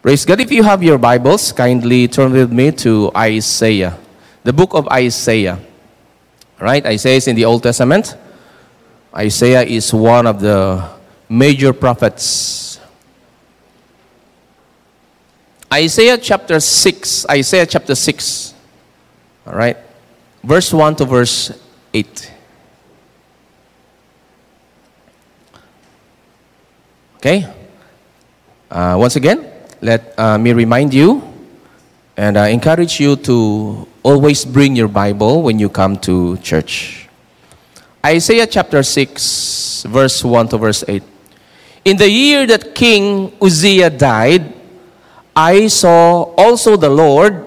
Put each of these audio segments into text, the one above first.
Praise God. If you have your Bibles, kindly turn with me to Isaiah, the book of Isaiah. Right? Isaiah is in the Old Testament. Isaiah is one of the major prophets. Isaiah chapter 6. Isaiah chapter 6. All right. Verse 1 to verse 8. Okay. Once again, let me remind you and encourage you to always bring your Bible when you come to church. Isaiah chapter 6, verse 1 to verse 8. In the year that King Uzziah died, I saw also the Lord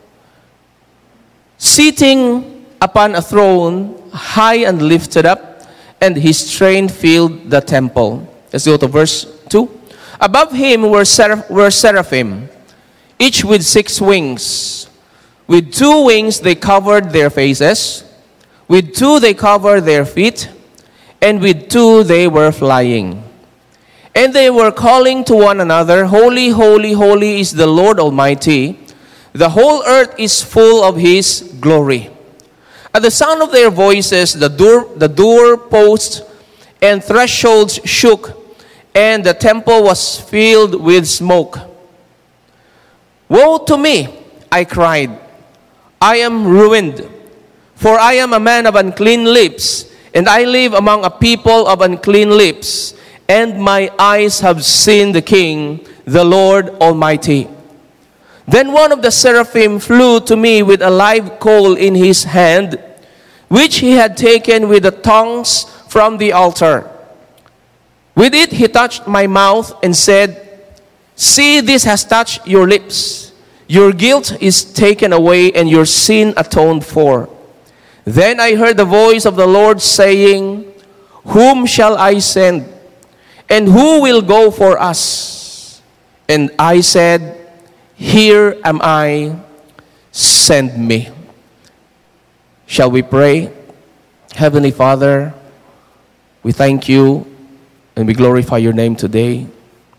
sitting upon a throne, high and lifted up, and his train filled the temple. Let's go to verse 2. Above him were seraphim, each with 6 wings. With 2 wings they covered their faces, with 2 they covered their feet, and with 2 they were flying. And they were calling to one another, Holy, holy, holy is the Lord Almighty. The whole earth is full of his glory. At the sound of their voices, the door posts and thresholds shook, and the temple was filled with smoke. Woe to me, I cried. I am ruined, for I am a man of unclean lips, and I live among a people of unclean lips, and my eyes have seen the King, the Lord Almighty. Then one of the seraphim flew to me with a live coal in his hand, which he had taken with the tongs from the altar. With it he touched my mouth and said, See, this has touched your lips. Your guilt is taken away and your sin atoned for. Then I heard the voice of the Lord saying, Whom shall I send? And who will go for us? And I said, Here am I, send me. Shall we pray? Heavenly Father, we thank you and we glorify your name today.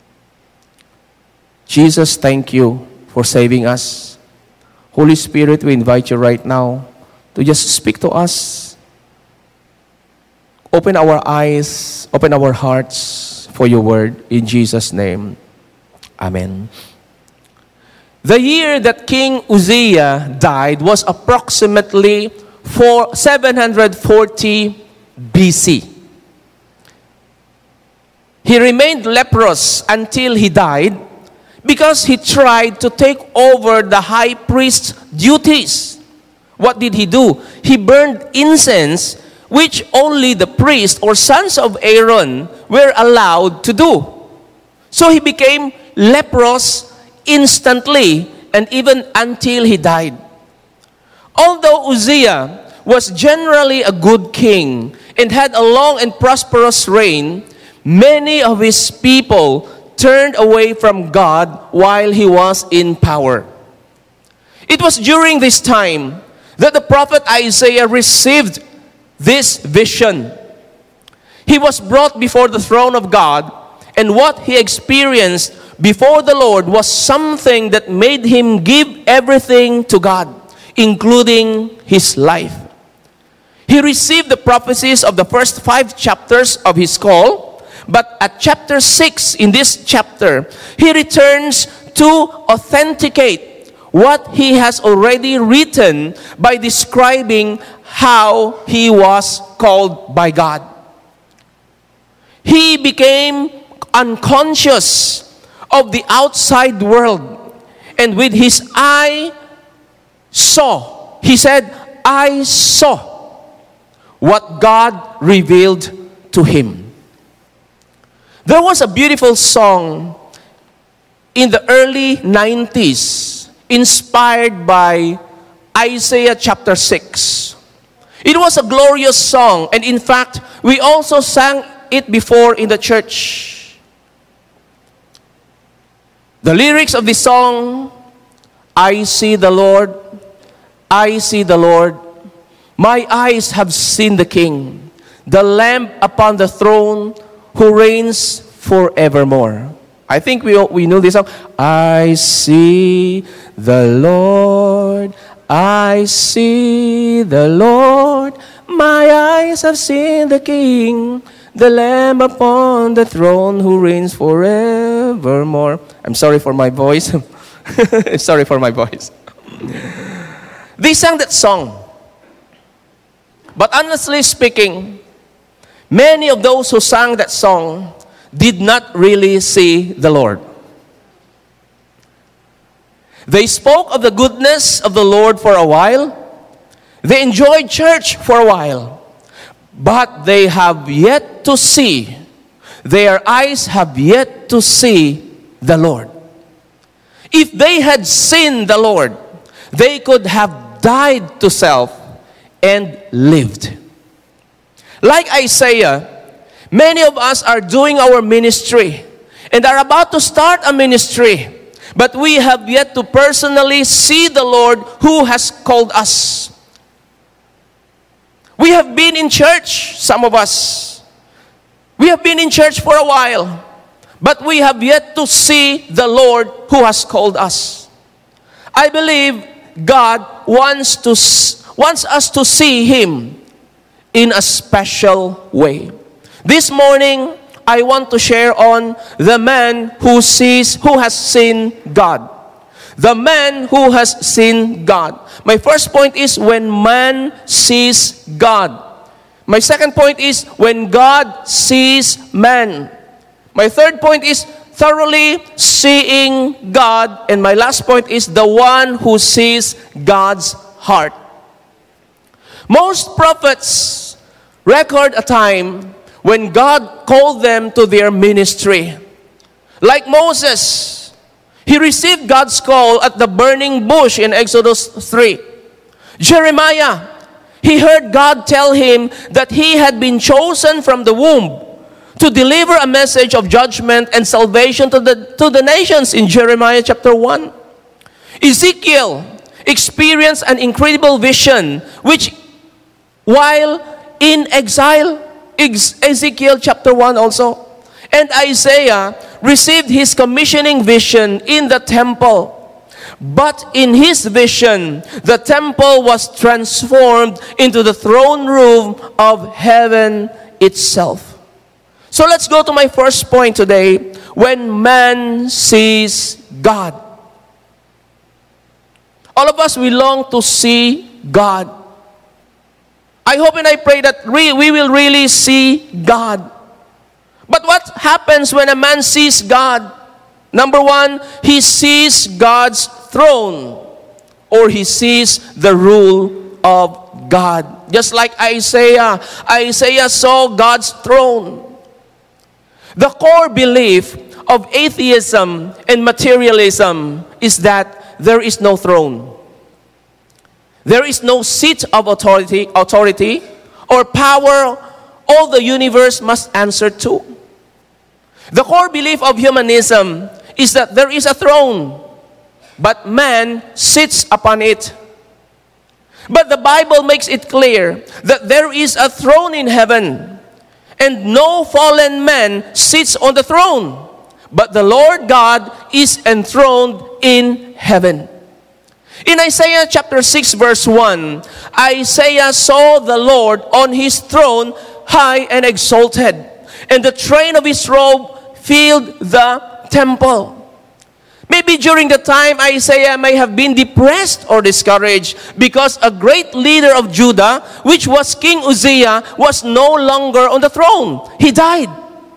Jesus, thank you for saving us. Holy Spirit, we invite you right now to just speak to us. Open our eyes, open our hearts for your word in Jesus' name. Amen. The year that King Uzziah died was approximately 740 BC. He remained leprous until he died because he tried to take over the high priest's duties. What did he do? He burned incense, which only the priest or sons of Aaron were allowed to do. So he became leprous instantly and even until he died. Although Uzziah was generally a good king and had a long and prosperous reign, many of his people turned away from God while he was in power. It was during this time that the prophet Isaiah received this vision. He was brought before the throne of God, and what he experienced before the Lord was something that made him give everything to God, including his life. He received the prophecies of the first 5 chapters of his call, but at chapter 6, in this chapter, he returns to authenticate what he has already written by describing how he was called by God. He became unconscious of the outside world, and with his eye saw, he said, I saw what God revealed to him. There was a beautiful song in the early 90s inspired by Isaiah chapter 6. It was a glorious song, and in fact, we also sang it before in the church. The lyrics of the song, I see the Lord, I see the Lord, my eyes have seen the King, the Lamb upon the throne, who reigns forevermore. I think we know this song. I see the Lord, I see the Lord, my eyes have seen the King, the Lamb upon the throne who reigns forevermore. I'm sorry for my voice. Sorry for my voice. They sang that song. But honestly speaking, many of those who sang that song did not really see the Lord. They spoke of the goodness of the Lord for a while. They enjoyed church for a while. But they have yet to see, their eyes have yet to see the Lord. If they had seen the Lord, they could have died to self and lived. Like Isaiah, many of us are doing our ministry and are about to start a ministry, but we have yet to personally see the Lord who has called us. We have been in church, some of us. We have been in church for a while, but we have yet to see the Lord who has called us. I believe God wants us to see Him in a special way. This morning, I want to share on the man who has seen God. The man who has seen God. My first point is when man sees God. My second point is when God sees man. My third point is thoroughly seeing God. And my last point is the one who sees God's heart. Most prophets record a time when God called them to their ministry. Like Moses, he received God's call at the burning bush in Exodus 3. Jeremiah, he heard God tell him that he had been chosen from the womb to deliver a message of judgment and salvation to the nations in Jeremiah chapter 1. Ezekiel experienced an incredible vision which while in exile, Ezekiel chapter 1 also. And Isaiah received his commissioning vision in the temple. But in his vision, the temple was transformed into the throne room of heaven itself. So let's go to my first point today. When man sees God. All of us, we long to see God. I hope and I pray that we will really see God. But what happens when a man sees God? Number one, he sees God's throne, or he sees the rule of God. Just like Isaiah saw God's throne. The core belief of atheism and materialism is that there is no throne. There is no seat of authority or power all the universe must answer to. The core belief of humanism is that there is a throne, but man sits upon it. But the Bible makes it clear that there is a throne in heaven, and no fallen man sits on the throne, but the Lord God is enthroned in heaven. In Isaiah chapter 6 verse 1, Isaiah saw the Lord on his throne high and exalted, and the train of his robe filled the temple. Maybe during the time Isaiah may have been depressed or discouraged because a great leader of Judah, which was King Uzziah, was no longer on the throne. He died.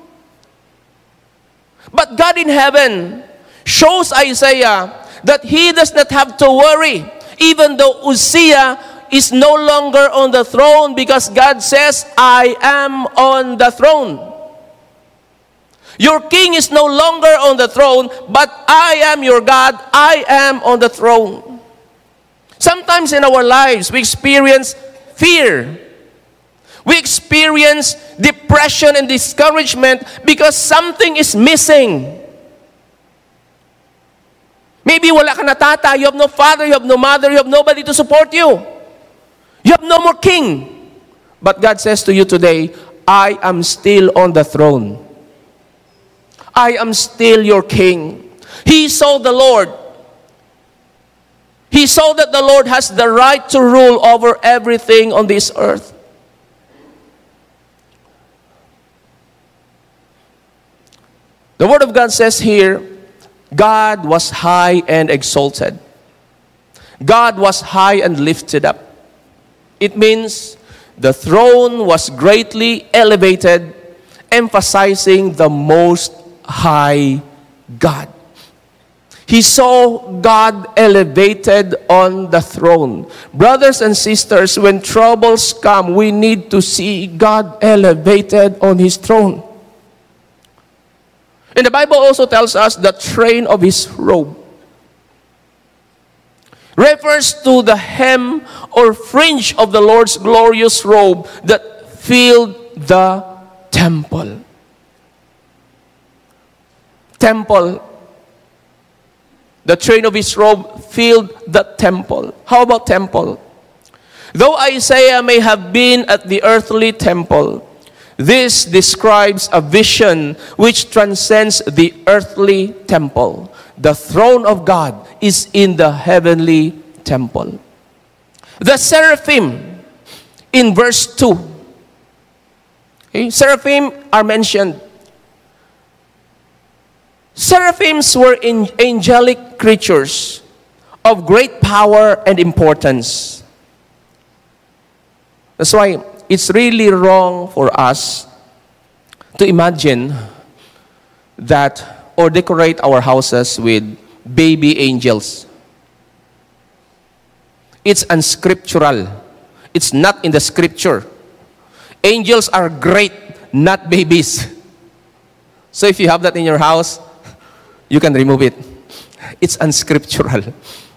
But God in heaven shows Isaiah that he does not have to worry, even though Uzziah is no longer on the throne, because God says, I am on the throne. Your king is no longer on the throne, but I am your God. I am on the throne. Sometimes in our lives, we experience fear. We experience depression and discouragement because something is missing. Maybe wala ka na tata, you have no father, you have no mother, you have nobody to support you. You have no more king. But God says to you today, I am still on the throne. I am still your king. He saw the Lord. He saw that the Lord has the right to rule over everything on this earth. The Word of God says here, God was high and exalted. God was high and lifted up. It means the throne was greatly elevated, emphasizing the Most High God. He saw God elevated on the throne. Brothers and sisters, when troubles come, we need to see God elevated on His throne. And the Bible also tells us the train of His robe refers to the hem or fringe of the Lord's glorious robe that filled the temple. The train of His robe filled the temple. How about temple? Though Isaiah may have been at the earthly temple, this describes a vision which transcends the earthly temple. The throne of God is in the heavenly temple. The seraphim in verse 2. Okay, seraphim are mentioned. Seraphims were angelic creatures of great power and importance. That's why it's really wrong for us to imagine that or decorate our houses with baby angels. It's unscriptural. It's not in the scripture. Angels are great, not babies. So if you have that in your house, you can remove it. It's unscriptural.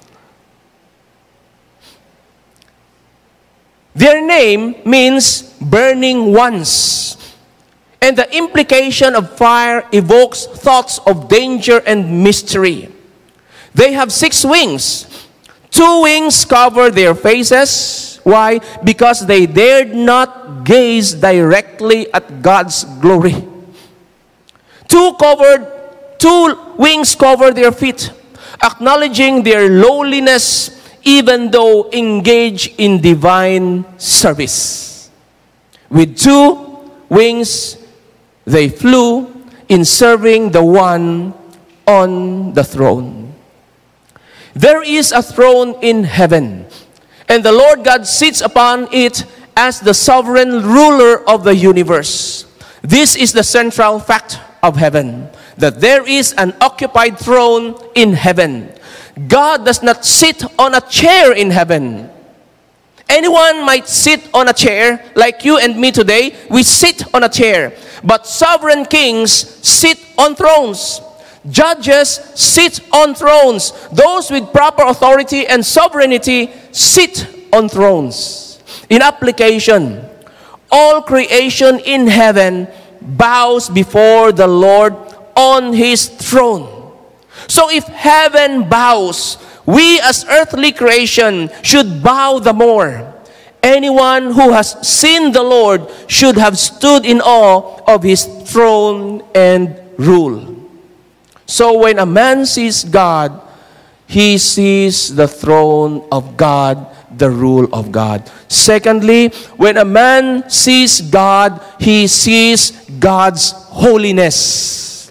Their name means burning ones. And the implication of fire evokes thoughts of danger and mystery. They have 6 wings. 2 wings cover their faces. Why? Because they dared not gaze directly at God's glory. 2 wings cover their feet, acknowledging their lowliness even though engaged in divine service. With 2 wings, they flew in serving the one on the throne. There is a throne in heaven, and the Lord God sits upon it as the sovereign ruler of the universe. This is the central fact of heaven, that there is an occupied throne in heaven. God does not sit on a chair in heaven. Anyone might sit on a chair, like you and me today. We sit on a chair. But sovereign kings sit on thrones. Judges sit on thrones. Those with proper authority and sovereignty sit on thrones. In application, all creation in heaven bows before the Lord on His throne. So if heaven bows, we as earthly creation should bow the more. Anyone who has seen the Lord should have stood in awe of His throne and rule. So when a man sees God, he sees the throne of God, the rule of God. Secondly, when a man sees God, he sees God's holiness.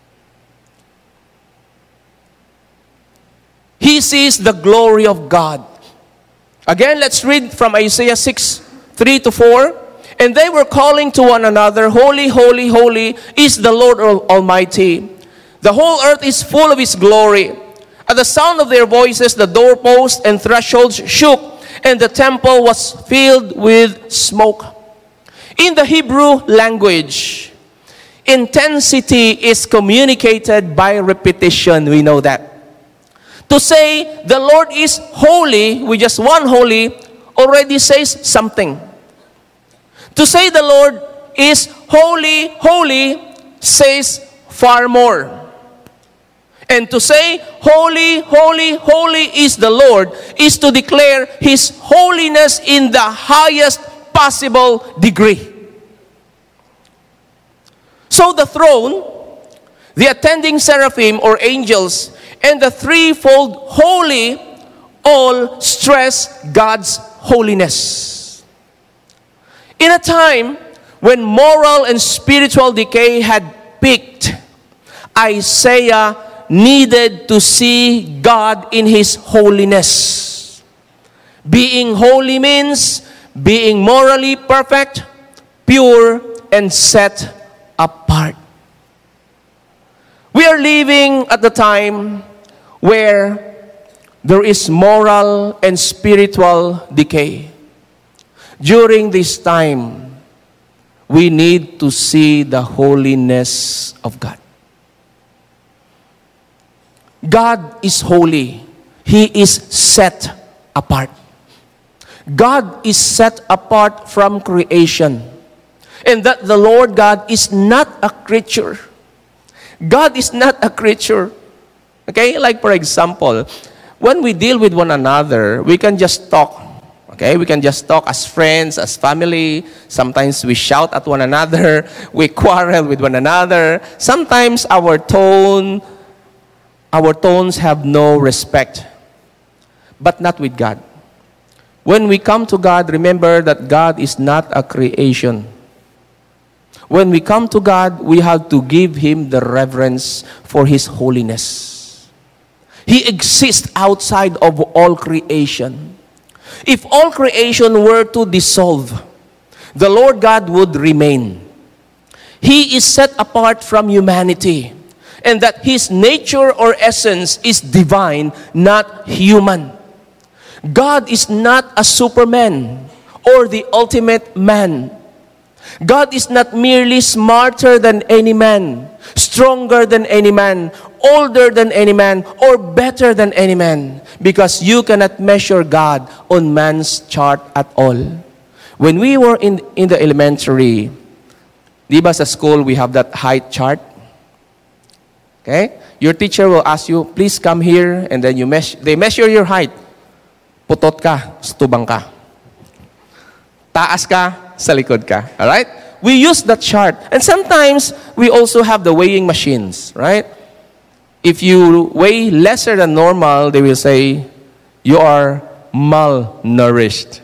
He sees the glory of God. Again, let's read from Isaiah 6:3-4. And they were calling to one another, Holy, holy, holy is the Lord Almighty. The whole earth is full of His glory. At the sound of their voices, the doorposts and thresholds shook, and the temple was filled with smoke. In the Hebrew language, intensity is communicated by repetition. We know that. To say the Lord is holy with just one holy already says something. To say the Lord is holy, holy says far more. And to say holy, holy, holy is the Lord is to declare His holiness in the highest possible degree. So the throne, the attending seraphim or angels, and the threefold holy all stress God's holiness. In a time when moral and spiritual decay had peaked, Isaiah needed to see God in His holiness. Being holy means being morally perfect, pure, and set apart. We are living at the time where there is moral and spiritual decay. During this time, we need to see the holiness of God. God is holy. He is set apart. God is set apart from creation. And that the Lord God is not a creature. God is not a creature. Okay? Like for example, when we deal with one another, we can just talk. Okay? We can just talk as friends, as family. Sometimes we shout at one another. We quarrel with one another. Sometimes our tones have no respect. But not with God. When we come to God, remember that God is not a creation. When we come to God, we have to give Him the reverence for His holiness. He exists outside of all creation. If all creation were to dissolve, the Lord God would remain. He is set apart from humanity, and that His nature or essence is divine, not human. God is not a superman or the ultimate man. God is not merely smarter than any man, stronger than any man, older than any man, or better than any man. Because you cannot measure God on man's chart at all. When we were in the elementary, di ba sa school we have that height chart? Okay? Your teacher will ask you, please come here, and then they measure your height. Putot ka, stubang ka. Taas ka, sa likod ka. Alright? We use that chart. And sometimes, we also have the weighing machines. Right? If you weigh lesser than normal, they will say, you are malnourished.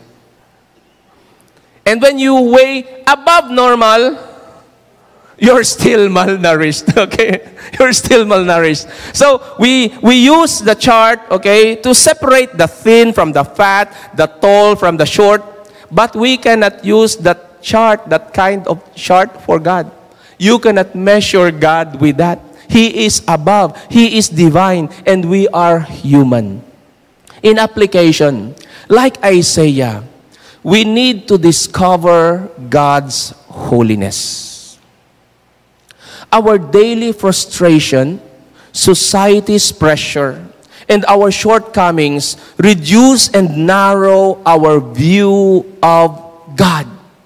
And when you weigh above normal, you're still malnourished, okay? You're still malnourished. So, we use the chart, okay, to separate the thin from the fat, the tall from the short. But we cannot use that chart, that kind of chart for God. You cannot measure God with that. He is above. He is divine. And we are human. In application, like Isaiah, we need to discover God's holiness. Our daily frustration, society's pressure, and our shortcomings reduce and narrow our view of God.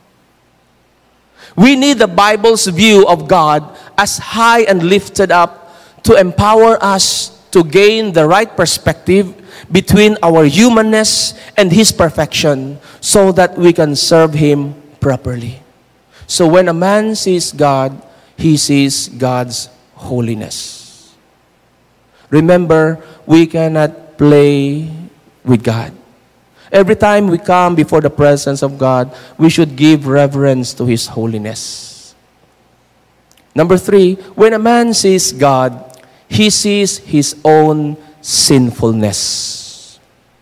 We need the Bible's view of God as high and lifted up to empower us to gain the right perspective between our humanness and His perfection so that we can serve Him properly. So when a man sees God, he sees God's holiness. Remember, we cannot play with God. Every time we come before the presence of God, we should give reverence to His holiness. Number 3, when a man sees God, he sees his own sinfulness.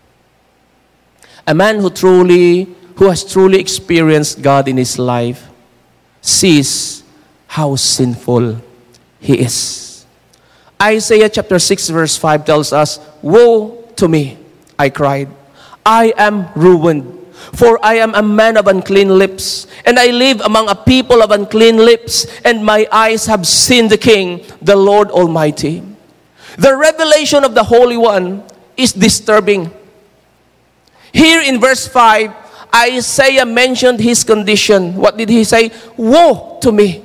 A man who has truly experienced God in his life sees how sinful he is. Isaiah chapter 6 verse 5 tells us, "Woe to me, I cried. I am ruined, for I am a man of unclean lips, and I live among a people of unclean lips, and my eyes have seen the King, the Lord Almighty." The revelation of the Holy One is disturbing. Here in verse 5, Isaiah mentioned his condition. What did he say? Woe to me.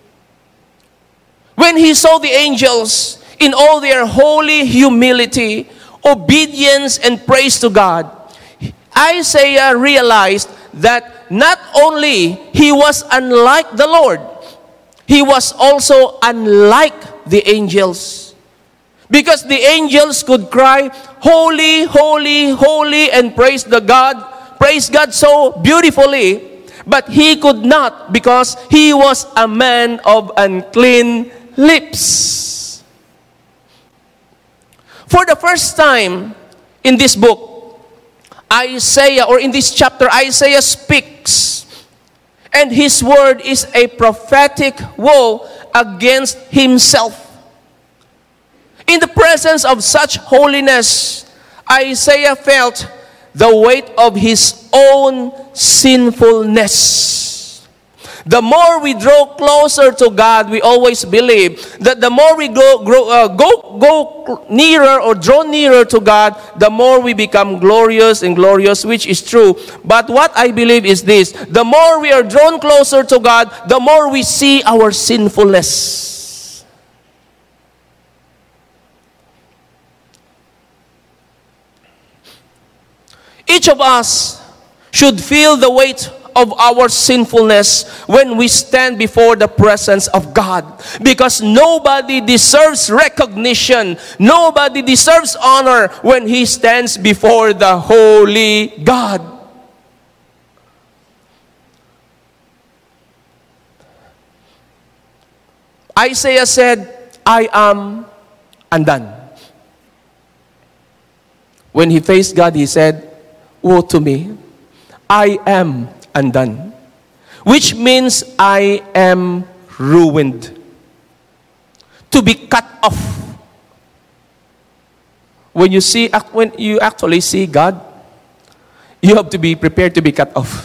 When he saw the angels in all their holy humility, obedience, and praise to God, Isaiah realized that not only he was unlike the Lord, he was also unlike the angels. Because the angels could cry, "Holy, holy, holy," and praise God so beautifully. But he could not, because he was a man of unclean lips. For the first time in this book, Isaiah, or in this chapter, Isaiah speaks. And his word is a prophetic woe against himself. In the presence of such holiness, Isaiah felt the weight of his own sinfulness. The more we draw closer to God, we always believe that the more we go nearer or draw nearer to God, the more we become glorious and glorious, which is true. But what I believe is this: the more we are drawn closer to God, the more we see our sinfulness. Each of us should feel the weight of our sinfulness when we stand before the presence of God. Because nobody deserves recognition, nobody deserves honor when he stands before the holy God. Isaiah said, "I am undone." When he faced God, he said, "Woe to me, I am undone," which means I am ruined, to be cut off. When you actually see God, you have to be prepared to be cut off.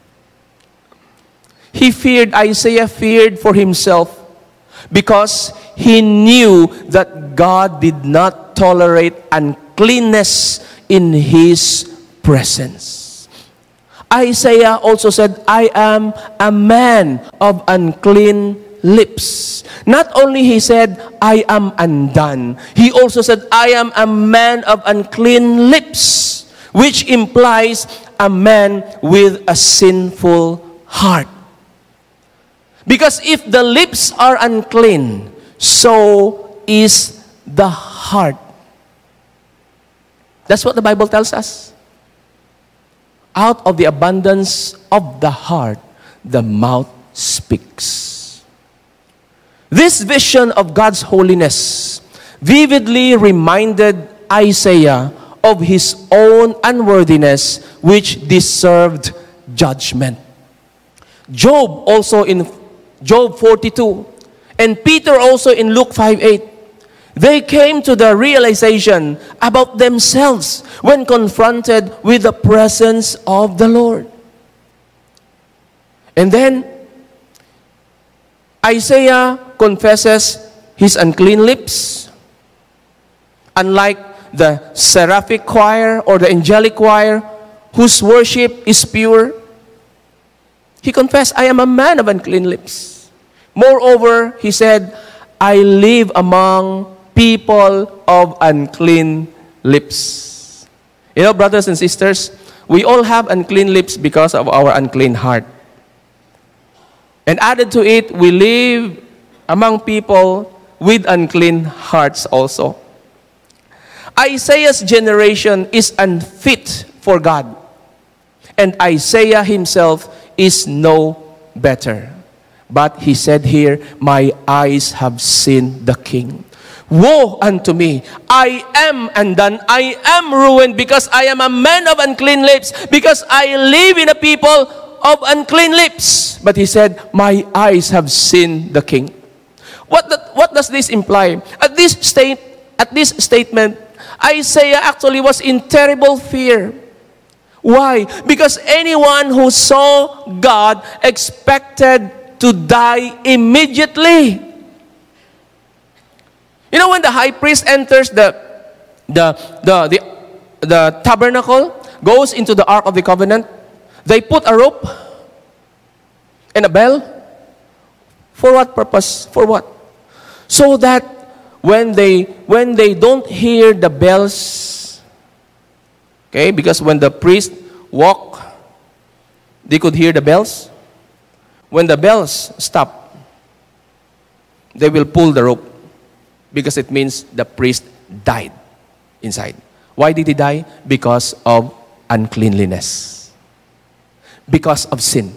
Isaiah feared for himself, because he knew that God did not tolerate uncleanness in his presence. Isaiah also said, "I am a man of unclean lips." Not only he said, "I am undone," he also said, "I am a man of unclean lips," which implies a man with a sinful heart. Because if the lips are unclean, so is the heart. That's what the Bible tells us. Out of the abundance of the heart, the mouth speaks. This vision of God's holiness vividly reminded Isaiah of his own unworthiness, which deserved judgment. Job also in Job 42, and Peter also in Luke 5:8. They came to the realization about themselves when confronted with the presence of the Lord. And then Isaiah confesses his unclean lips. Unlike the seraphic choir or the angelic choir, whose worship is pure, he confessed, "I am a man of unclean lips." Moreover, he said, "I live among people of unclean lips." You know, brothers and sisters, we all have unclean lips because of our unclean heart. And added to it, we live among people with unclean hearts also. Isaiah's generation is unfit for God. And Isaiah himself is no better. But he said here, "My eyes have seen the King. Woe unto me, I am undone, I am ruined, because I am a man of unclean lips, because I live in a people of unclean lips." But he said, "My eyes have seen the King." What does this imply? At this statement, Isaiah actually was in terrible fear. Why? Because anyone who saw God expected to die immediately. You know, when the high priest enters the tabernacle, goes into the Ark of the Covenant, they put a rope and a bell. For what purpose? For what? So that when they don't hear the bells, okay, because when the priest walk, they could hear the bells. When the bells stop, they will pull the rope. because it means the priest died inside. Why did he die? Because of uncleanliness. Because of sin.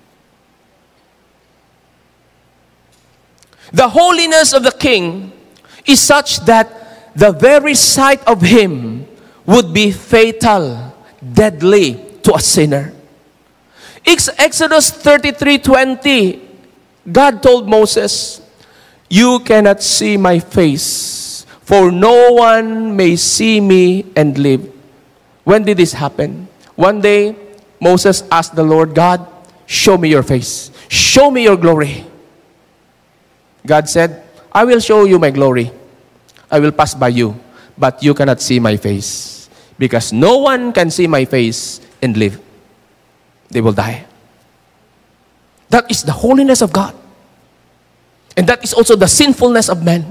The holiness of the king is such that the very sight of him would be fatal, deadly to a sinner. Exodus 33:20, God told Moses, "You cannot see my face, for no one may see me and live." When did this happen? One day, Moses asked the Lord, "God, show me your face. Show me your glory." God said, "I will show you my glory. I will pass by you, but you cannot see my face, because no one can see my face and live. They will die." That is the holiness of God. And that is also the sinfulness of man.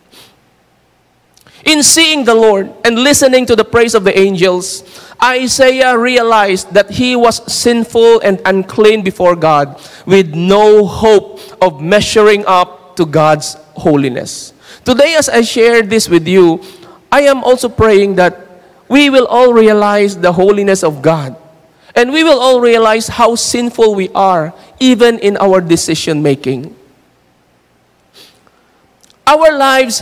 In seeing the Lord and listening to the praise of the angels, Isaiah realized that he was sinful and unclean before God, with no hope of measuring up to God's holiness. Today, as I share this with you, I am also praying that we will all realize the holiness of God. And we will all realize how sinful we are, even in our decision making. Our lives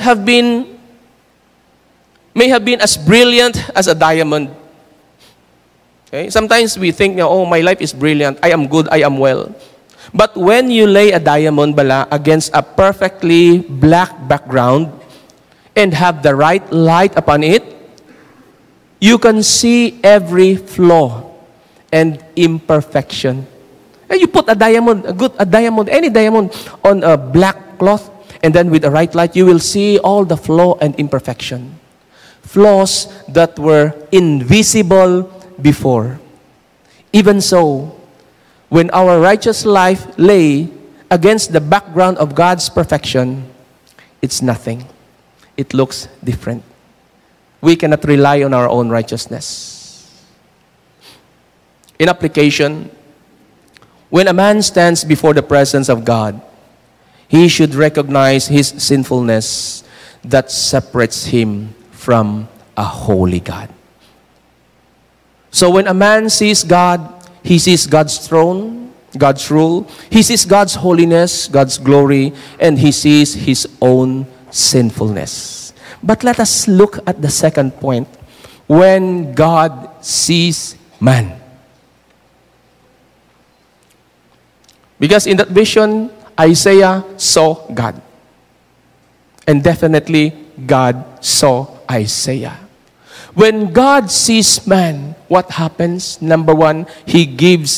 may have been as brilliant as a diamond. Okay? Sometimes we think, oh, my life is brilliant. I am good. I am well. But when you lay a diamond against a perfectly black background and have the right light upon it, you can see every flaw and imperfection. And you put any diamond on a black cloth, and then with the right light, you will see all the flaw and imperfection. Flaws that were invisible before. Even so, when our righteous life lay against the background of God's perfection, it's nothing. It looks different. We cannot rely on our own righteousness. In application, when a man stands before the presence of God, he should recognize his sinfulness that separates him from a holy God. So when a man sees God, he sees God's throne, God's rule. He sees God's holiness, God's glory, and he sees his own sinfulness. But let us look at the second point. When God sees man. Because in that vision, Isaiah saw God. And definitely, God saw Isaiah. When God sees man, what happens? Number one, He gives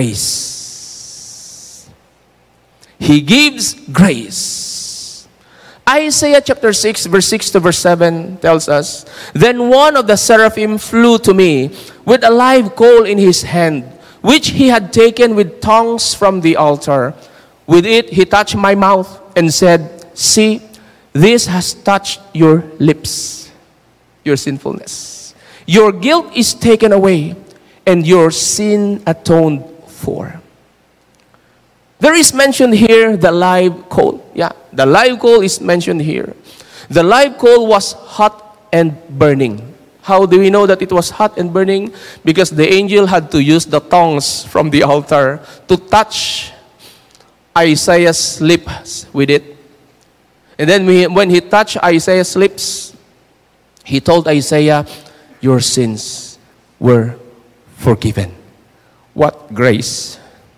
grace. He gives grace. Isaiah chapter 6, verse 6 to verse 7 tells us, "Then one of the seraphim flew to me with a live coal in his hand, which he had taken with tongs from the altar. With it he touched my mouth and said, 'See, this has touched your lips, your sinfulness. Your guilt is taken away, and your sin atoned for.'" There is mentioned here the live coal. Yeah, the live coal is mentioned here. The live coal was hot and burning. How do we know that it was hot and burning? Because the angel had to use the tongs from the altar to touch Isaiah's lips with it. And then when he touched Isaiah's lips, he told Isaiah, "Your sins were forgiven." What grace!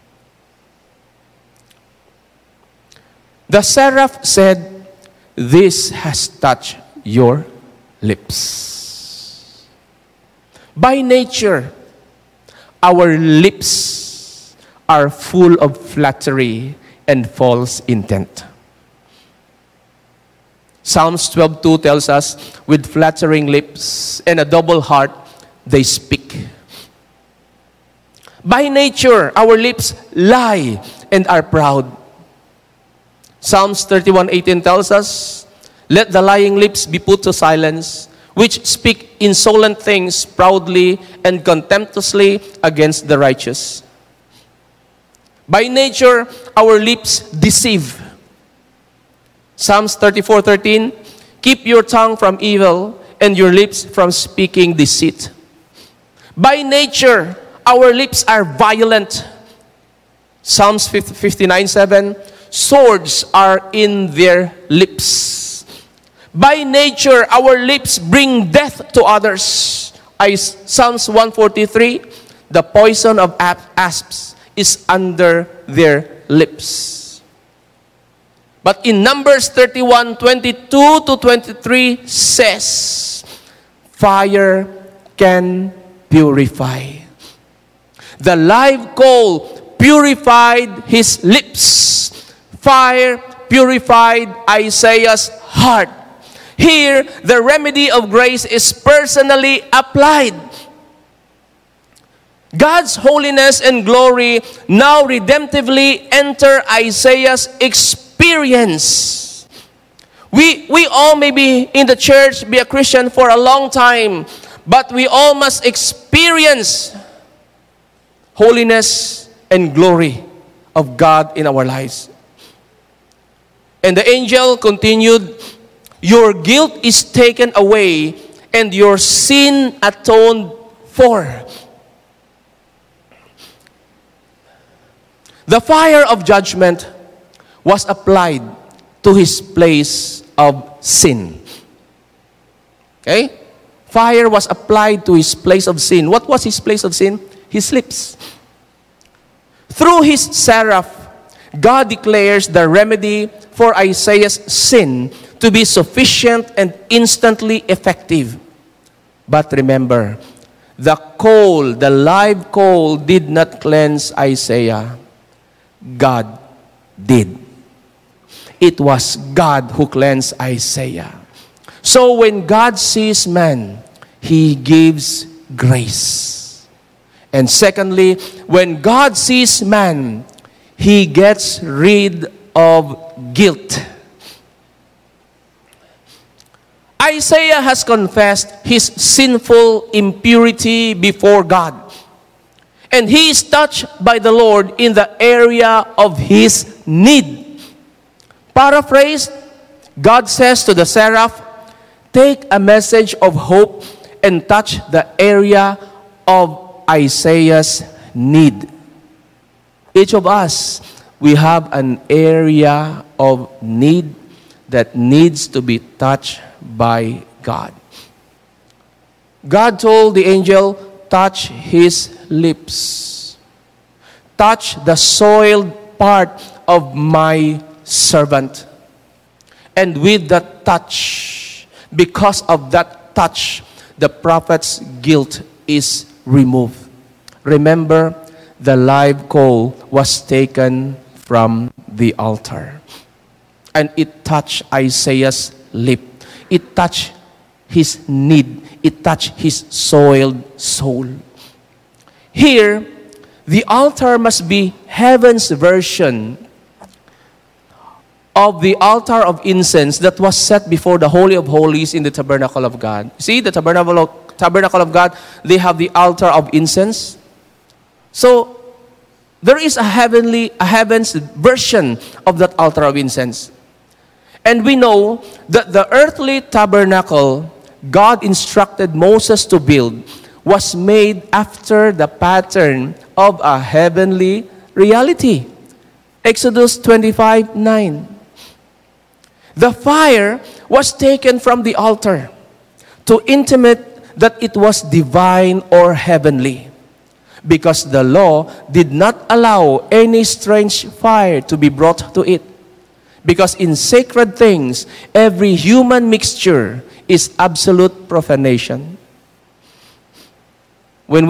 The seraph said, "This has touched your lips." By nature, our lips are full of flattery and false intent. Psalms 12:2 tells us, "With flattering lips and a double heart, they speak." By nature, our lips lie and are proud. Psalms 31:18 tells us, "Let the lying lips be put to silence, which speak insolent things proudly and contemptuously against the righteous." By nature, our lips deceive. Psalms 34:13, Keep your tongue from evil and your lips from speaking deceit. By nature, our lips are violent. Psalms 59:7, swords are in their lips. By nature, our lips bring death to others. Psalms 143, the poison of asps is under their lips. But in Numbers 31:22-23 says, fire can purify. The live coal purified his lips. Fire purified Isaiah's heart. Here, the remedy of grace is personally applied. God's holiness and glory now redemptively enter Isaiah's experience. We all may be in the church, be a Christian for a long time, but we all must experience holiness and glory of God in our lives. And the angel continued, your guilt is taken away and your sin atoned for. The fire of judgment was applied to his place of sin. Okay? Fire was applied to his place of sin. What was his place of sin? His lips. Through his seraph, God declares the remedy for Isaiah's sin to be sufficient and instantly effective. But remember, the coal, the live coal, did not cleanse Isaiah. God did. It was God who cleansed Isaiah. So when God sees man, he gives grace. And secondly, when God sees man, he gets rid of guilt. Isaiah has confessed his sinful impurity before God. And he is touched by the Lord in the area of his need. Paraphrased, God says to the seraph, take a message of hope and touch the area of Isaiah's need. Each of us, we have an area of need that needs to be touched by God. God told the angel, touch his lips. Touch the soiled part of my servant. And with that touch, because of that touch, the prophet's guilt is removed. Remember, the live coal was taken from the altar. And it touched Isaiah's lip. It touched his need. It touched his soiled soul. Here, the altar must be heaven's version of the altar of incense that was set before the Holy of Holies in the tabernacle of God. See, the tabernacle of God, they have the altar of incense. So, there is a heaven's version of that altar of incense. And we know that the earthly tabernacle God instructed Moses to build was made after the pattern of a heavenly reality. Exodus 25:9. The fire was taken from the altar to intimate that it was divine or heavenly, because the law did not allow any strange fire to be brought to it. Because in sacred things, every human mixture is absolute profanation. When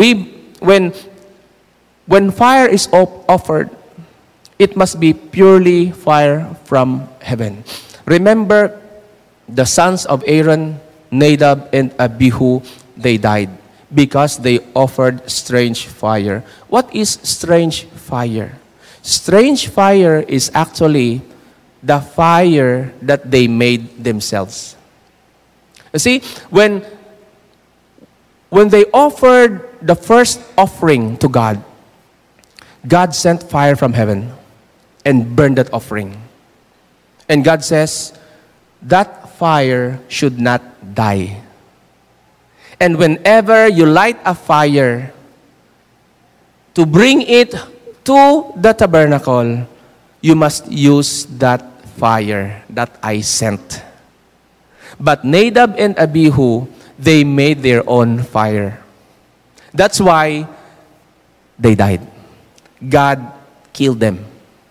fire is offered, it must be purely fire from heaven. Remember, the sons of Aaron, Nadab and Abihu, they died because they offered strange fire. What is strange fire? Strange fire is actually the fire that they made themselves. You see, when they offered the first offering to God, God sent fire from heaven and burned that offering. And God says, that fire should not die. And whenever you light a fire, to bring it to the tabernacle, you must use that fire that I sent. But Nadab and Abihu, they made their own fire. That's why they died. God killed them.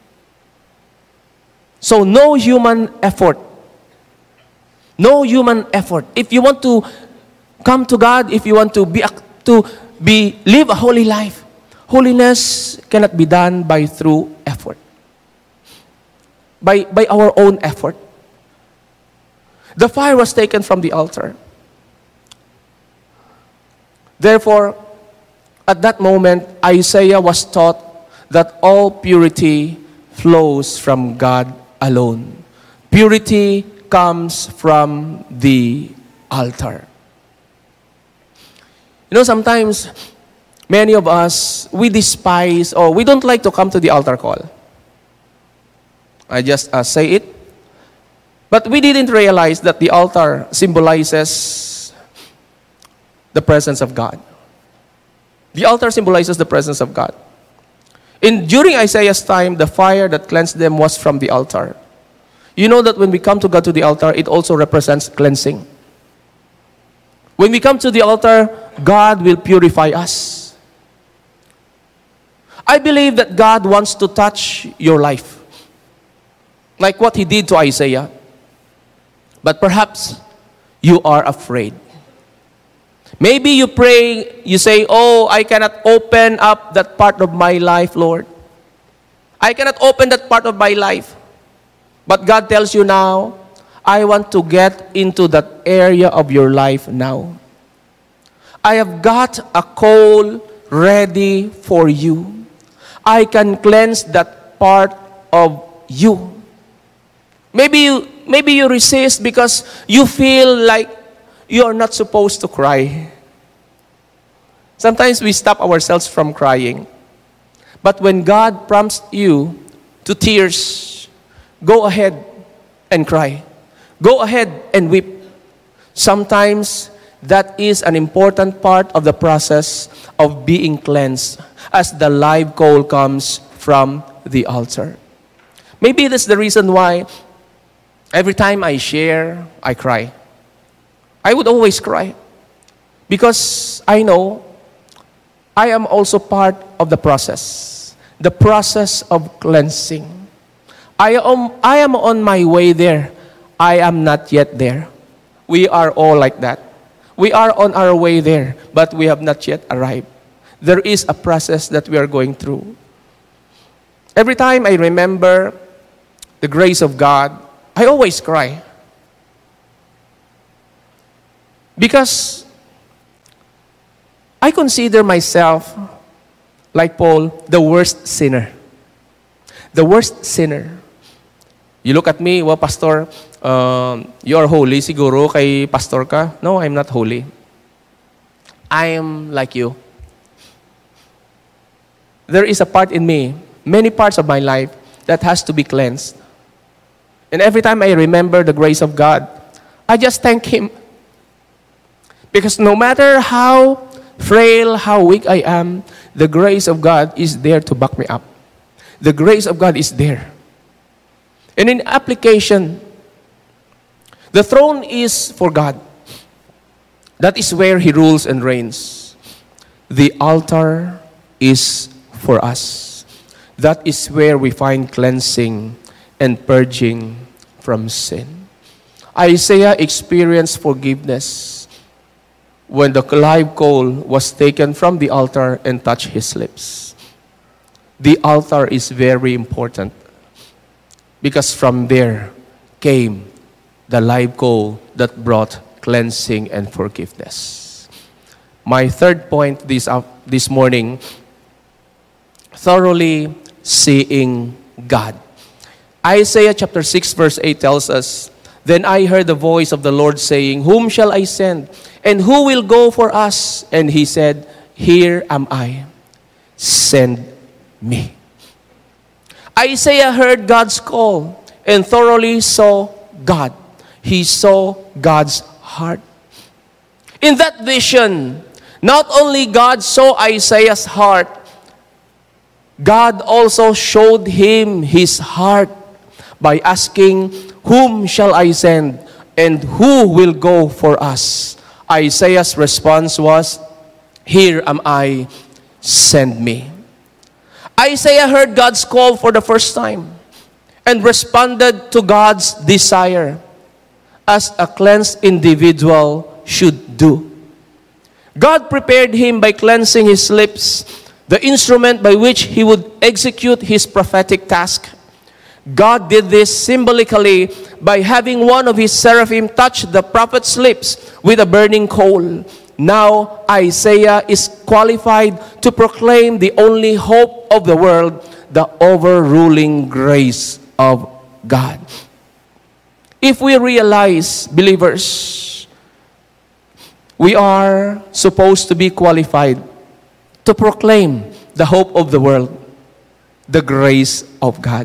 So no human effort. No human effort. If you want to come to God, if you want to live a holy life, holiness cannot be done by through effort. By our own effort. The fire was taken from the altar. Therefore, at that moment, Isaiah was taught that all purity flows from God alone. Purity comes from the altar. You know, sometimes many of us, we despise or we don't like to come to the altar call. I just say it. But we didn't realize that the altar symbolizes the presence of God. The altar symbolizes the presence of God. During Isaiah's time, the fire that cleansed them was from the altar. You know that when we come to God to the altar, it also represents cleansing. When we come to the altar, God will purify us. I believe that God wants to touch your life. Like what He did to Isaiah. But perhaps you are afraid. Maybe you pray, you say, oh, I cannot open up that part of my life, Lord. I cannot open that part of my life. But God tells you now, I want to get into that area of your life now. I have got a coal ready for you. I can cleanse that part of you. Maybe you resist because you feel like you are not supposed to cry. Sometimes we stop ourselves from crying. But when God prompts you to tears, go ahead and cry. Go ahead and weep. Sometimes that is an important part of the process of being cleansed as the live coal comes from the altar. Maybe that's the reason why every time I share, I cry. I would always cry because I know I am also part of the process of cleansing. I am on my way there. I am not yet there. We are all like that. We are on our way there, but we have not yet arrived. There is a process that we are going through. Every time I remember the grace of God, I always cry. Because I consider myself, like Paul, the worst sinner. The worst sinner. You look at me, well, Pastor, you are holy, siguro kay pastor ka. No, I'm not holy. I am like you. There is a part in me, many parts of my life, that has to be cleansed. And every time I remember the grace of God, I just thank Him. Because no matter how frail, how weak I am, the grace of God is there to back me up. The grace of God is there. And in application, the throne is for God. That is where He rules and reigns. The altar is for us. That is where we find cleansing and purging from sin. Isaiah experienced forgiveness when the live coal was taken from the altar and touched his lips. The altar is very important because from there came the live coal that brought cleansing and forgiveness. My third point this morning, thoroughly seeing God. Isaiah chapter 6 verse 8 tells us, "Then I heard the voice of the Lord saying, 'Whom shall I send? And who will go for us?' And He said, 'Here am I. Send me.'" Isaiah heard God's call and thoroughly saw God. He saw God's heart. In that vision, not only God saw Isaiah's heart, God also showed him his heart by asking, "Whom shall I send, and who will go for us?" Isaiah's response was, "Here am I, send me." Isaiah heard God's call for the first time and responded to God's desire as a cleansed individual should do. God prepared him by cleansing his lips, the instrument by which he would execute his prophetic task. God did this symbolically by having one of his seraphim touch the prophet's lips with a burning coal. Now Isaiah is qualified to proclaim the only hope of the world, the overruling grace of God. If we realize, believers, we are supposed to be qualified to proclaim the hope of the world, the grace of God.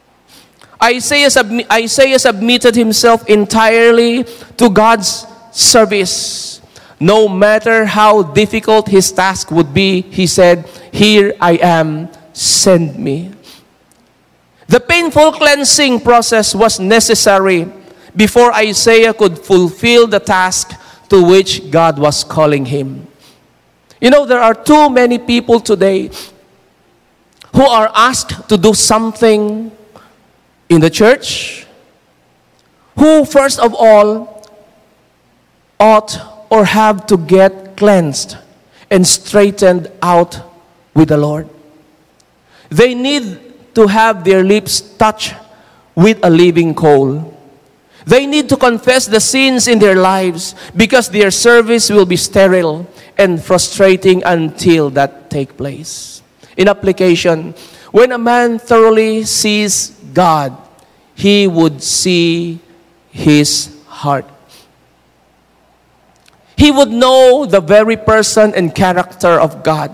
Isaiah submitted himself entirely to God's service. No matter how difficult his task would be, he said, "Here I am, send me." The painful cleansing process was necessary before Isaiah could fulfill the task to which God was calling him. You know, there are too many people today who are asked to do something in the church, who first of all ought or have to get cleansed and straightened out with the Lord. They need to have their lips touched with a living coal. They need to confess the sins in their lives because their service will be sterile and frustrating until that take place. In application, when a man thoroughly sees God, he would see his heart. He would know the very person and character of God.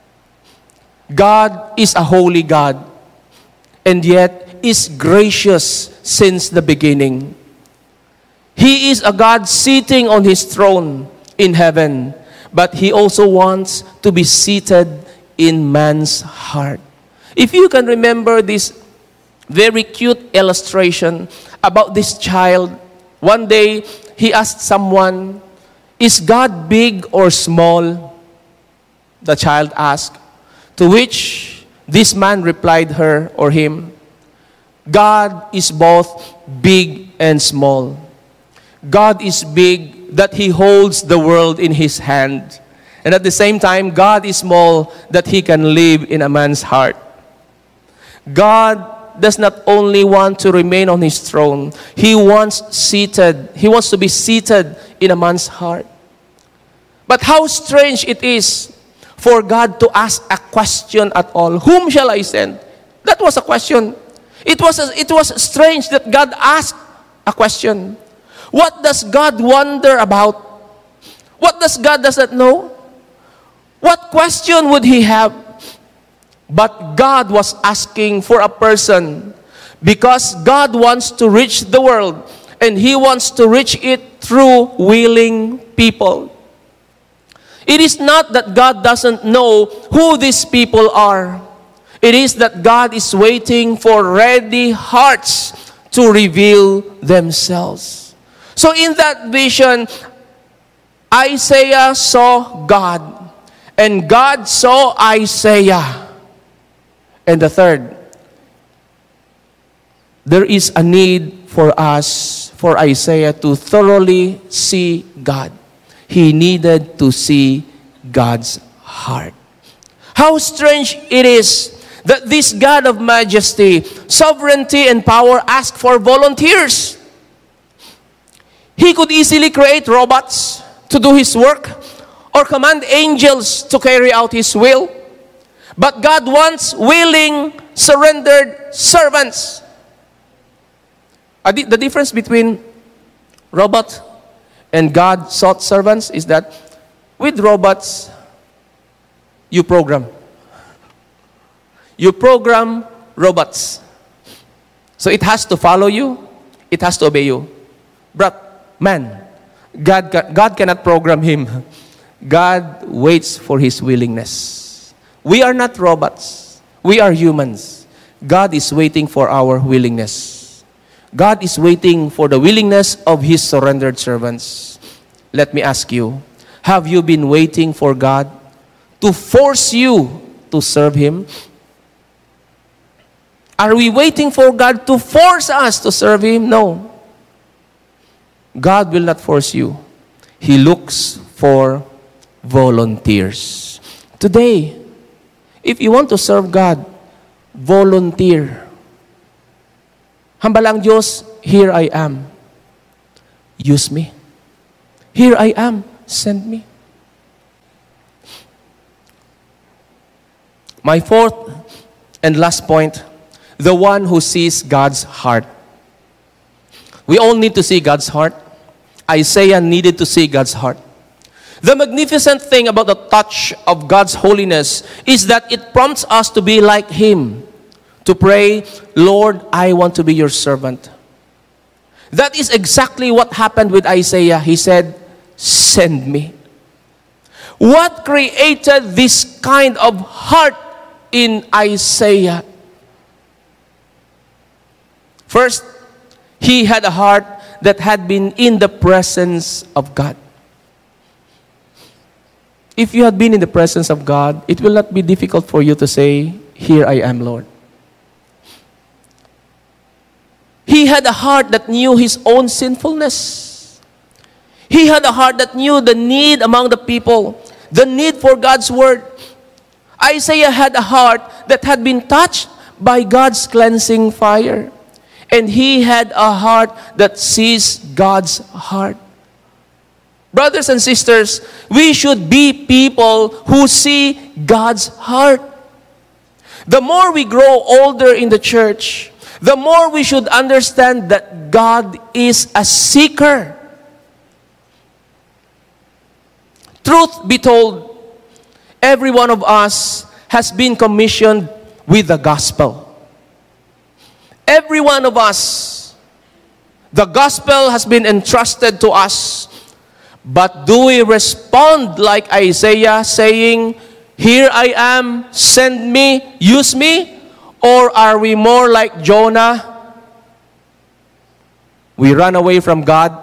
God is a holy God, and yet is gracious since the beginning. He is a God sitting on his throne in heaven, but he also wants to be seated in man's heart. If you can remember this very cute illustration about this child, one day he asked someone, "Is God big or small?" The child asked, to which this man replied her or him, "God is both big and small. God is big that he holds the world in his hand. And at the same time, God is small that he can live in a man's heart." God does not only want to remain on his throne, he wants to be seated in a man's heart. But how strange it is for God to ask a question at all. "Whom shall I send?" That was a question. It was strange that God asked a question. What does God wonder about? What does God does not know? What question would he have? But God was asking for a person because God wants to reach the world and he wants to reach it through willing people. It is not that God doesn't know who these people are. It is that God is waiting for ready hearts to reveal themselves. So in that vision, Isaiah saw God, and God saw Isaiah. And the third, there is a need for us, for Isaiah to thoroughly see God. He needed to see God's heart. How strange it is that this God of majesty, sovereignty, and power asked for volunteers. He could easily create robots to do his work or command angels to carry out his will. But God wants willing, surrendered servants. The difference between robot and God sought servants is that with robots, you program. You program robots. So it has to follow you. It has to obey you. But man, God cannot program him. God waits for his willingness. We are not robots. We are humans. God is waiting for our willingness. God is waiting for the willingness of his surrendered servants. Let me ask you, have you been waiting for God to force you to serve him? Are we waiting for God to force us to serve him? No. God will not force you. He looks for volunteers. Today, if you want to serve God, volunteer. Hambalang Diyos, here I am. Use me. Here I am. Send me. My fourth and last point, the one who sees God's heart. We all need to see God's heart. Isaiah needed to see God's heart. The magnificent thing about the touch of God's holiness is that it prompts us to be like him. To pray, Lord, I want to be your servant. That is exactly what happened with Isaiah. He said, send me. What created this kind of heart in Isaiah? First, he had a heart that had been in the presence of God. If you had been in the presence of God, it will not be difficult for you to say, here I am, Lord. He had a heart that knew his own sinfulness. He had a heart that knew the need among the people, the need for God's word. Isaiah had a heart that had been touched by God's cleansing fire. And he had a heart that sees God's heart. Brothers and sisters, we should be people who see God's heart. The more we grow older in the church, the more we should understand that God is a seeker. Truth be told, every one of us has been commissioned with the gospel. Every one of us, the gospel has been entrusted to us. But do we respond like Isaiah saying, here I am, send me, use me? Or are we more like Jonah? We run away from God.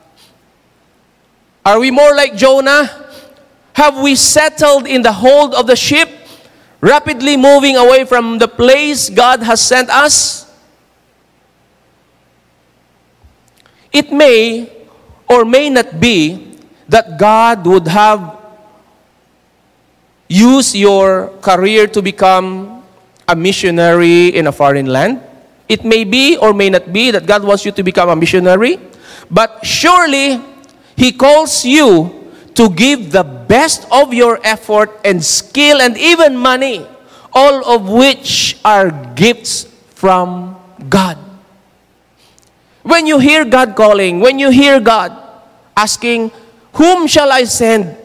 Are we more like Jonah? Have we settled in the hold of the ship, rapidly moving away from the place God has sent us? It may or may not be that God would have used your career to become a missionary in a foreign land. It may be or may not be that God wants you to become a missionary. But surely, He calls you to give the best of your effort and skill and even money, all of which are gifts from God. When you hear God calling, when you hear God asking, whom shall I send?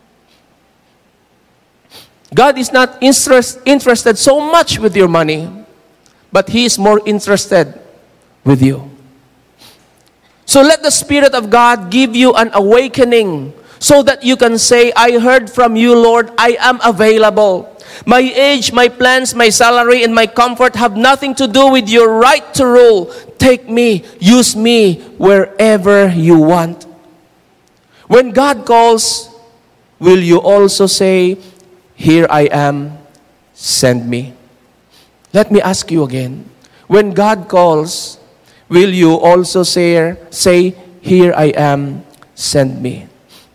God is not interested so much with your money, but He is more interested with you. So let the Spirit of God give you an awakening so that you can say, I heard from you, Lord, I am available. My age, my plans, my salary, and my comfort have nothing to do with your right to rule. Take me, use me wherever you want. When God calls, will you also say, here I am, send me? Let me ask you again. When God calls, will you also say, here I am, send me?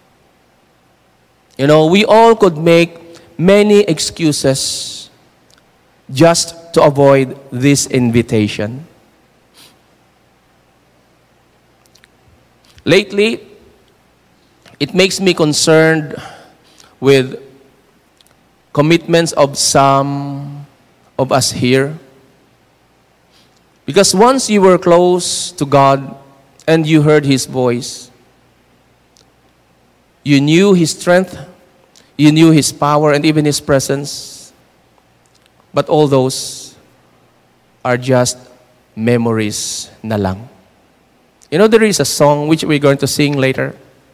You know, we all could make many excuses just to avoid this invitation. Lately, it makes me concerned with commitments of some of us here. Because once you were close to God and you heard His voice, you knew His strength, you knew His power and even His presence. But all those are just memories na lang. You know, there is a song which we're going to sing later.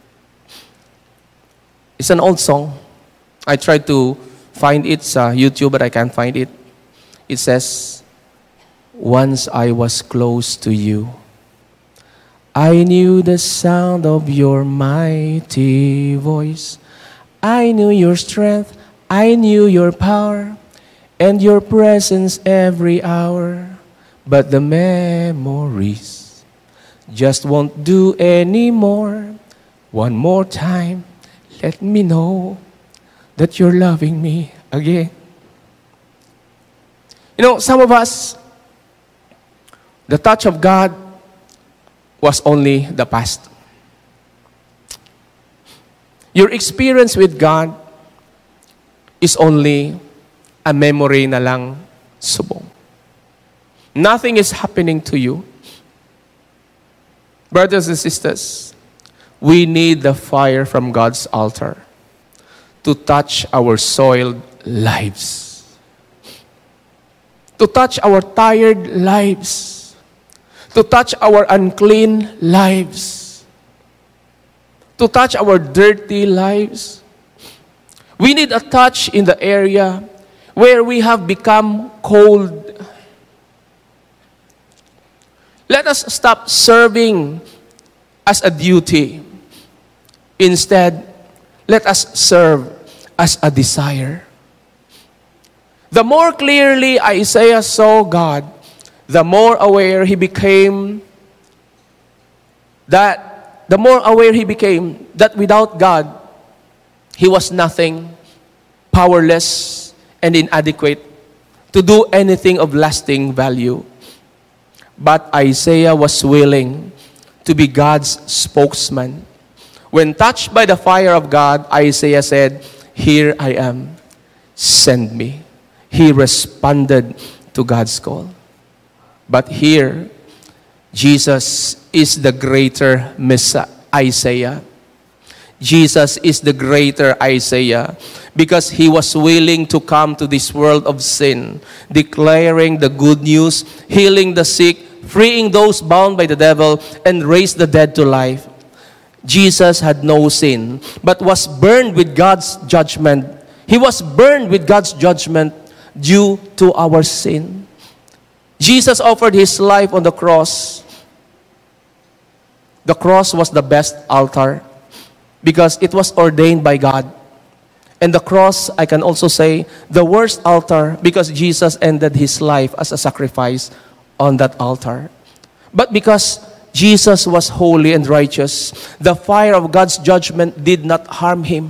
It's an old song. I tried to find it on YouTube, but I can't find it. It says, "Once I was close to you, I knew the sound of your mighty voice. I knew your strength, I knew your power, and your presence every hour. But the memories just won't do anymore. One more time, let me know that you're loving me again." You know, some of us, the touch of God was only the past. Your experience with God is only a memory na lang subong. Nothing is happening to you. Brothers and sisters, we need the fire from God's altar to touch our soiled lives, to touch our tired lives, to touch our unclean lives, to touch our dirty lives. We need a touch in the area where we have become cold. Let us stop serving as a duty. Instead, let us serve as a desire. The more clearly Isaiah saw God, the more aware he became that without God, he was nothing, powerless, and inadequate to do anything of lasting value. But Isaiah was willing to be God's spokesman. When touched by the fire of God, Isaiah said, "Here I am, send me." He responded to God's call. But here, Jesus is the greater Isaiah. Jesus is the greater Isaiah because he was willing to come to this world of sin, declaring the good news, healing the sick, freeing those bound by the devil, and raise the dead to life. Jesus had no sin, but was burned with God's judgment. He was burned with God's judgment due to our sin. Jesus offered his life on the cross. The cross was the best altar because it was ordained by God. And the cross, I can also say, the worst altar because Jesus ended his life as a sacrifice on that altar. But because Jesus was holy and righteous, the fire of God's judgment did not harm him.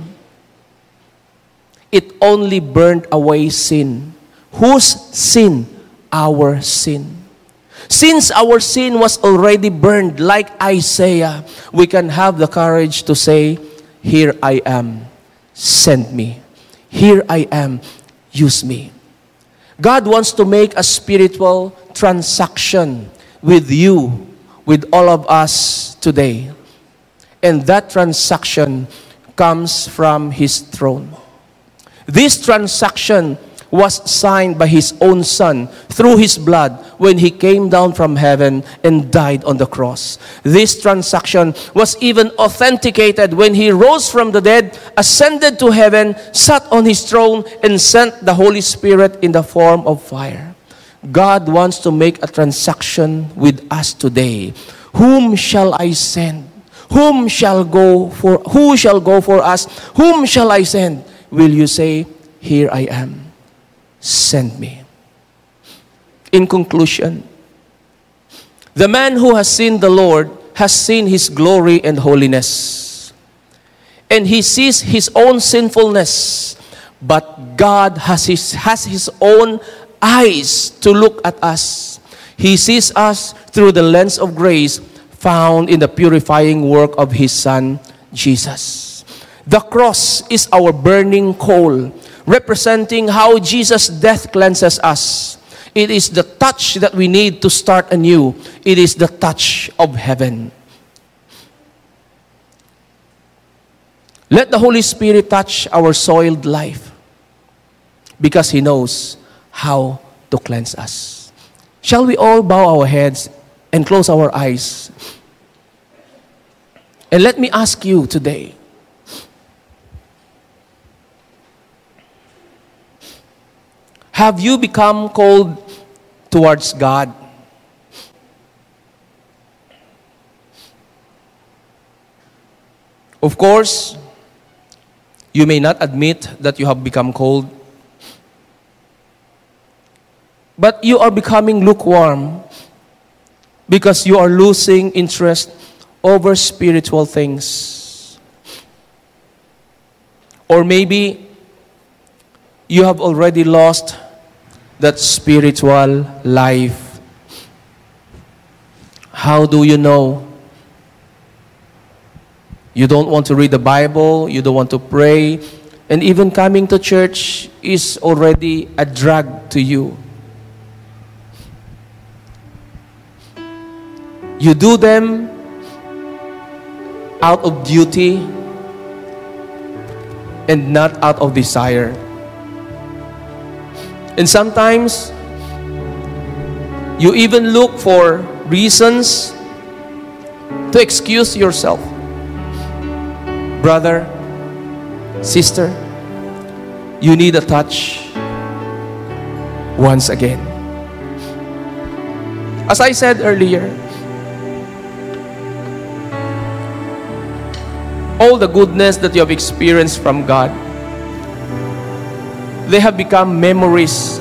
It only burned away sin. Whose sin? Our sin. Since our sin was already burned like Isaiah, we can have the courage to say, "Here I am, send me. Here I am, use me." God wants to make a spiritual transaction with you, with all of us today. And that transaction comes from his throne. This transaction was signed by his own Son through his blood when he came down from heaven and died on the cross. This transaction was even authenticated when he rose from the dead, ascended to heaven, sat on his throne, and sent the Holy Spirit in the form of fire. God wants to make a transaction with us today. Whom shall I send? Who shall go for us? Whom shall I send? Will you say, "Here I am, send me"? In conclusion, the man who has seen the Lord has seen his glory and holiness. And he sees his own sinfulness, but God has his own eyes to look at us. He sees us through the lens of grace found in the purifying work of his Son, Jesus. The cross is our burning coal, representing how Jesus' death cleanses us. It is the touch that we need to start anew. It is the touch of heaven. Let the Holy Spirit touch our soiled life because he knows how to cleanse us. Shall we all bow our heads and close our eyes And let me ask you today, have you become cold towards God? Of course, you may not admit that you have become cold, but you are becoming lukewarm because you are losing interest over spiritual things. Or maybe you have already lost that spiritual life. How do you know? You don't want to read the Bible, you don't want to pray, and even coming to church is already a drag to you. You do them out of duty and not out of desire. And sometimes, you even look for reasons to excuse yourself. Brother, sister, you need a touch once again. As I said earlier, all the goodness that you have experienced from God, they have become memories.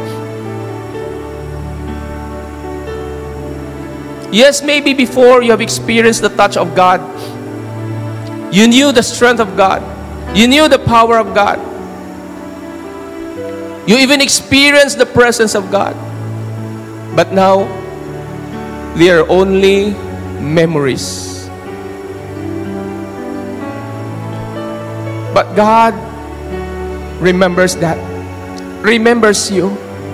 Yes, maybe before you have experienced the touch of God, you knew the strength of God, you knew the power of God, you even experienced the presence of God. But now, they are only memories. But God remembers that, remembers you.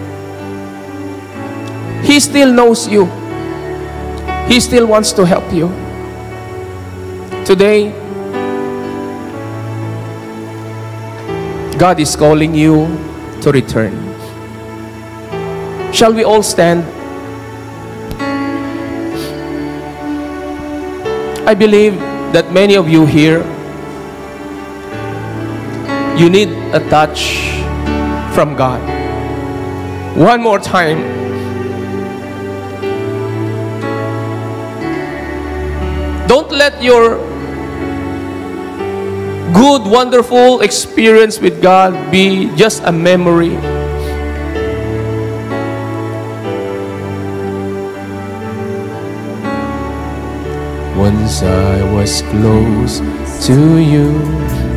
He still knows you. He still wants to help you. Today, God is calling you to return. Shall we all stand? I believe that many of you here, you need a touch from God. One more time. Don't let your good, wonderful experience with God be just a memory. Once I was close to you,